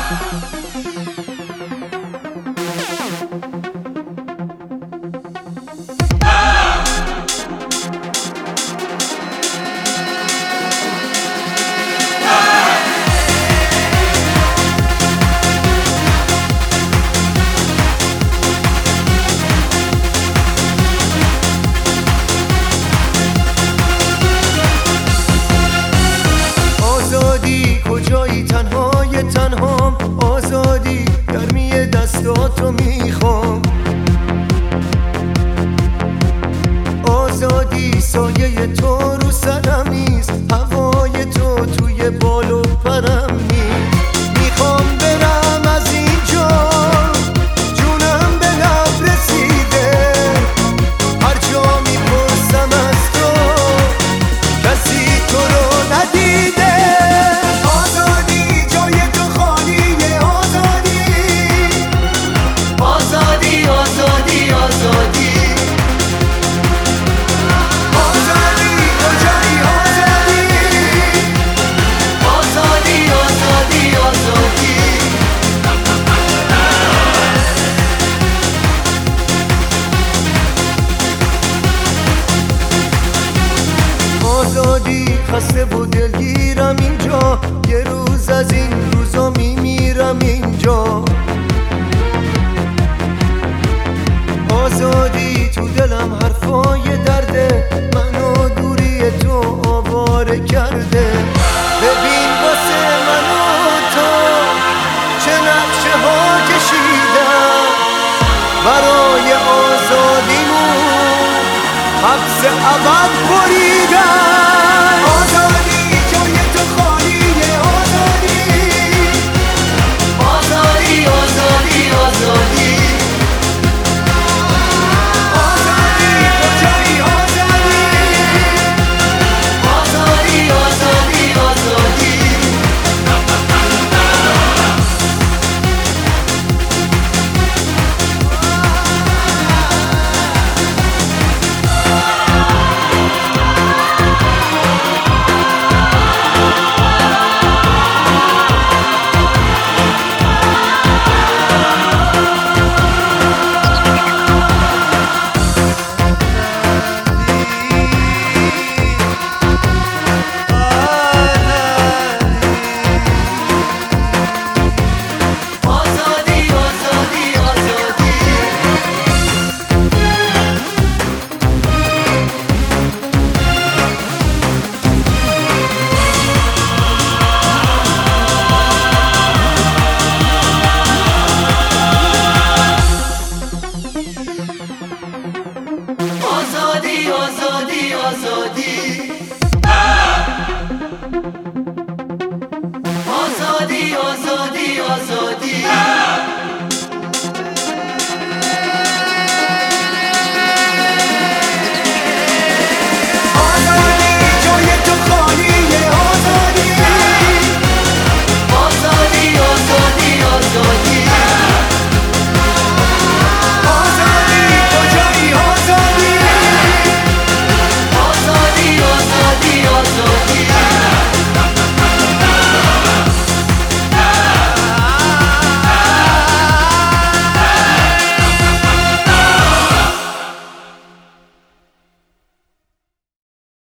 کجایی تنهای تنهام، آزادی گرمی دستاتو میخوام، آزادی سایه تو رو سرم نیست، هوای تو توی بال و پرم نیست. میخوام برم از اینجا، جونم به لب رسیده، هر جا میپرسم از تو کسی تو رو ندیده. خسته و دلگیرم اینجا، یه روز از این روزا میمیرم اینجا. آزادی تو دلم حرفای درده، منو دوری تو آواره کرده. ببین واسه من و تو چه نقشه ها کشیدم، برای آزادیمون حبس ابد بریدم. آزادی